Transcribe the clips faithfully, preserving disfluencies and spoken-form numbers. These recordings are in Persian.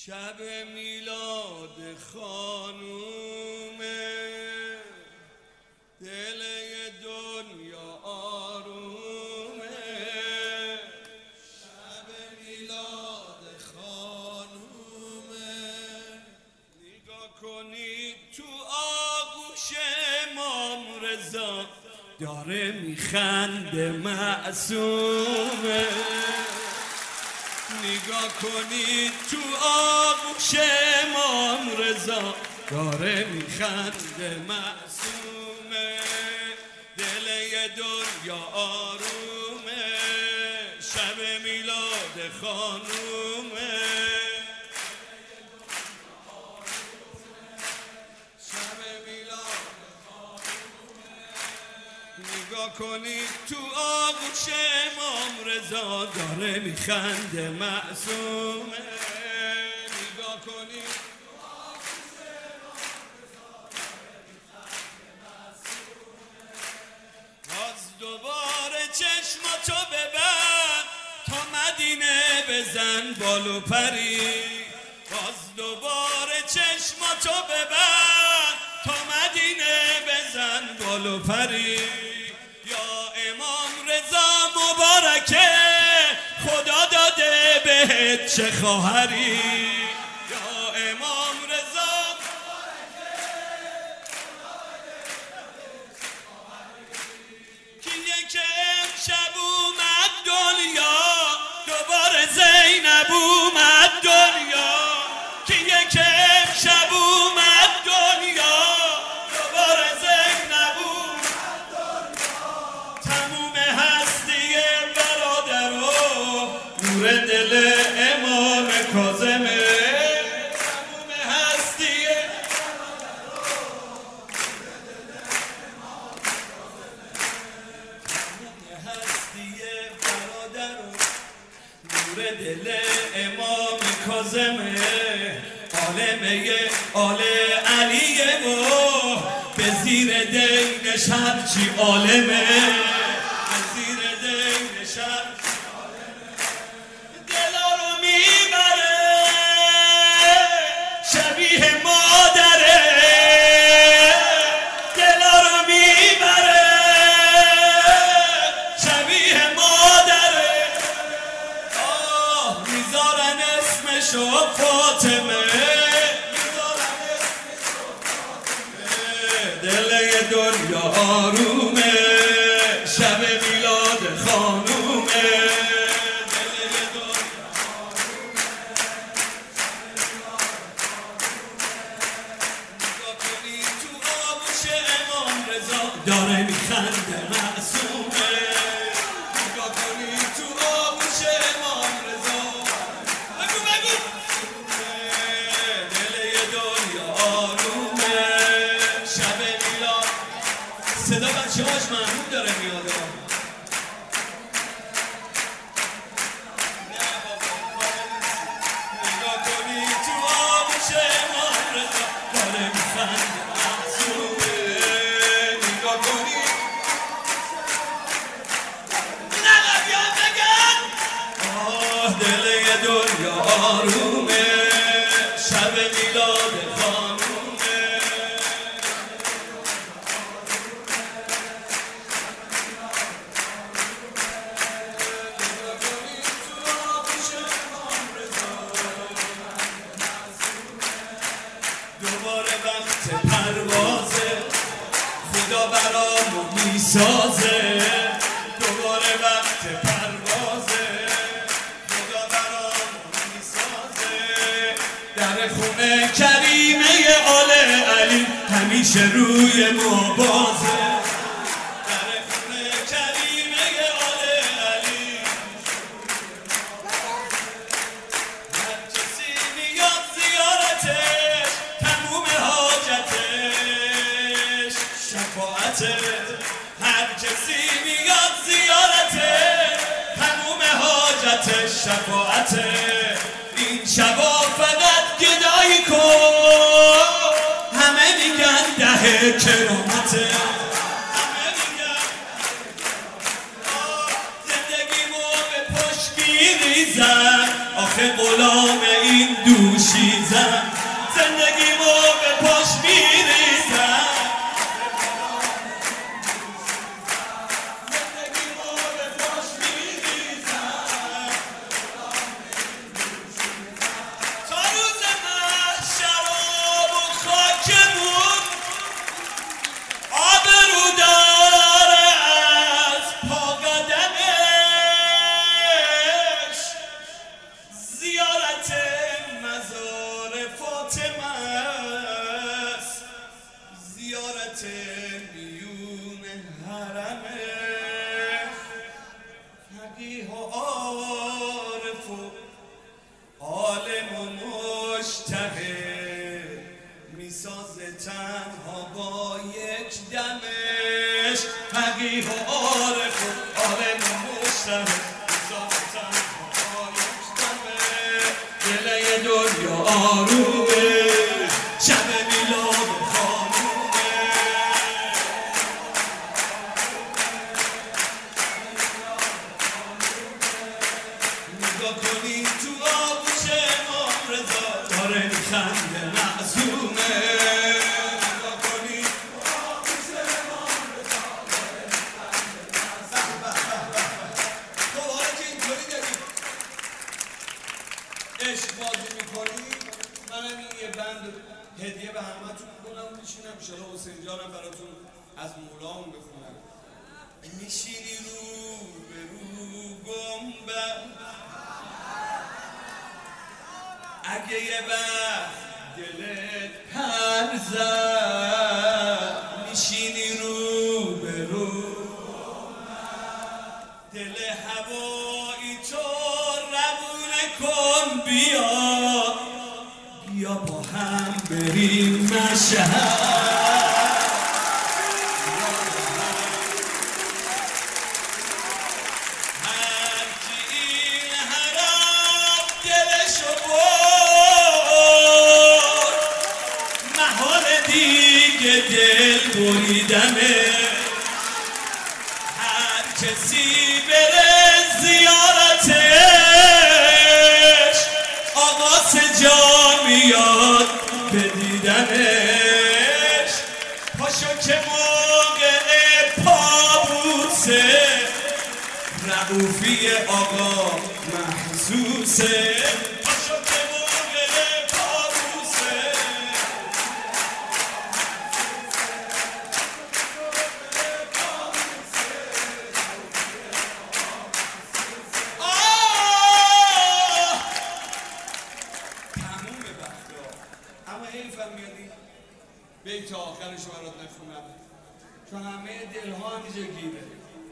شب میلاد خانومه، دل دنیا آرومه. شب میلاد خانومه، نگاه کنید تو آغوش امام رضا، داره میخنده معصومه. نگاه کنید تو آغوش امام رضا، داره میخنده معصومه. دل دنیا آرومه، شب میلاد خانومه. شب میلاد نگاه کنید تو آغوش امام رضا، داره میخنده معصومه. نگاه کنید تو آغوش امام رضا، داره میخنده معصومه. باز دوباره چشماتو ببند تا مدینه بزن بالو پری. باز دوباره چشماتو ببند تا مدینه بزن بالو پری. یا امام رضا مبارکه، خدا داده بهت چه خواهری. یا امام رضا مبارکه، خدا داده بهت چه خواهری. کیه که امشب اومد دنیا، دوباره زینب اومد دنیا. کیه که امشب اومد دنیا، دوباره زینب اومد دنیا. تموم هستی برادرو، نور دل امام کاظمه. تموم هستی برادرو، نور دل امام کاظمه. تموم هستی برادرو، نور دل امام کاظمه. عالمه آل علیه و به زیر دینش هرچی عالمه. به زیر دینش هرچی عالمه. دلا رو میبره شبیه مادره، دلا رو میبره شبیه مادره. آه میذارن اسمشو فاطمه، دل دنیا آرومه. شب میلاد خانومه، دل دنیا آرومه. نگاه کنید تو آغوش امام رضا، داره میخنده معصومه. نگاه کنید تو آغوش امام رضا، بگو بگو. دل دنیا آرومه، شب میلاد. صدا بچه هاش محمود داره میاد. نگاه کنید تو آغوش امام رضا، داره میخنده معصومه. نگاه کنید نه بیا بگن. آه دل دنیا آرومه، شب میلاد خانومه. دوباره وقت پروازه، خدا برامون میسازه. دوباره وقت پروازه، خدا برامون میسازه. در خونه کریمه آل علی همیشه روی ما بازه. در خونه کریمه آل علی هر کسی میاد زیارتش، تموم حاجتش شفاعته. هر کسی میاد زیارتش، تموم حاجتش شفاعته. این شبا فقط گدایی کن، همه میگن ده کرامته. همه میگن زندگیمو به پشت میریزن، آخه غلام این دوشیزم زندگیمو به پاش میریزم زندگیمو به پاش میریزم تا روز محشر آب و خاکمون آبرو داره از پا قدمش زیارت مزار فاطمه است زیارت میون حرمه فقیه و عارف و عالم و مجتهد میسازه تنها با یک دمش فقیه و عارف و عالم و مجتهد میسازه تنها با یک دمش دل دنیا آرومه شب میلاد خانومه نگاه کنی تو آغوش امام رضا داره میخنده معصومه نگاه کنی تو آغوش امام رضا داره میخنده معصومه خب حالا که اینطوری داریم عشق بازی میکنی منم این یه بند هدیه به همتون میکنم میشینم انشالله حسین جانم براتون از مولام بخونم میشینی رو به رو گنبد اگه یه وقت دلت پر زد میشینی رو به رو دل هوایی تو روونه کن بیا بیا با هم بریم مشهد هرکی این حرام دلشو برد محال دیگه دل بریدمه هر کسی بره زیارتش آقا سجا میاد بدیدنش پاشو که موقع پابوسه رعوفی آقا محسوسه پاشو که موقع پابوسه اما حیفم میادی بیت آخرشو برات نخونم چون همه دلها همینجا گیره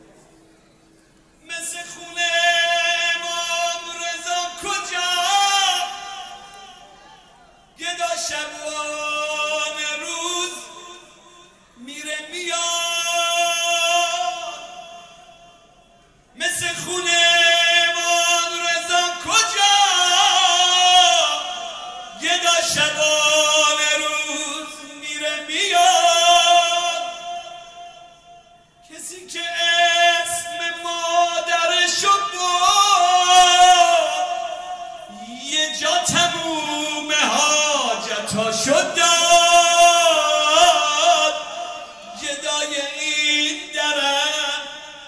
مثل خونه امام رضا کجا گدا شبانه روز میره میاد مثل خونه امام رضا کجا گدا شبانه روز میره میاد کسی که اسم مادرشو برد یه جا تموم حاجتاشو داد گدای این درم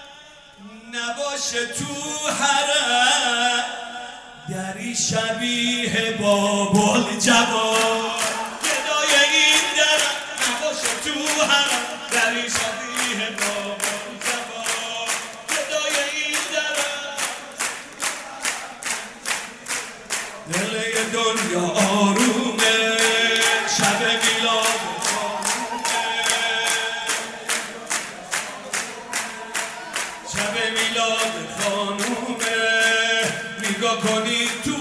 نباشه تو حرم دری شبیه بابل جوان گدای این درم نباشه تو حرم دری شبیه بابل جوان گدای این درم دل دنیا آرومه شب میلاد خانومه شب میلاد خانومه نگاه کنی تو